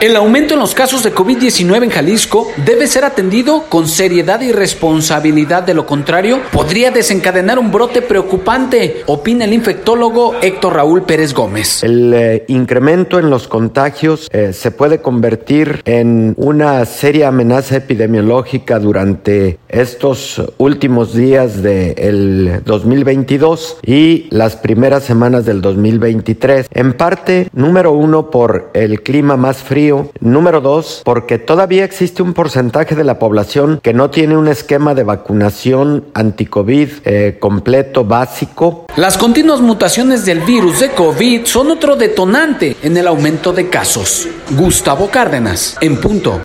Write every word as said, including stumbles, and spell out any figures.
El aumento en los casos de COVID diecinueve en Jalisco debe ser atendido con seriedad y responsabilidad. De lo contrario, podría desencadenar un brote preocupante, opina el infectólogo Héctor Raúl Pérez Gómez. El eh, incremento en los contagios eh, se puede convertir en una seria amenaza epidemiológica durante estos últimos días del dos mil veintidós y las primeras semanas del dos mil veintitrés. En parte, número uno, por el clima más frío. Número dos, porque todavía existe un porcentaje de la población que no tiene un esquema de vacunación anti-COVID eh, completo, básico. Las continuas mutaciones del virus de COVID son otro detonante en el aumento de casos. Gustavo Cárdenas, en punto.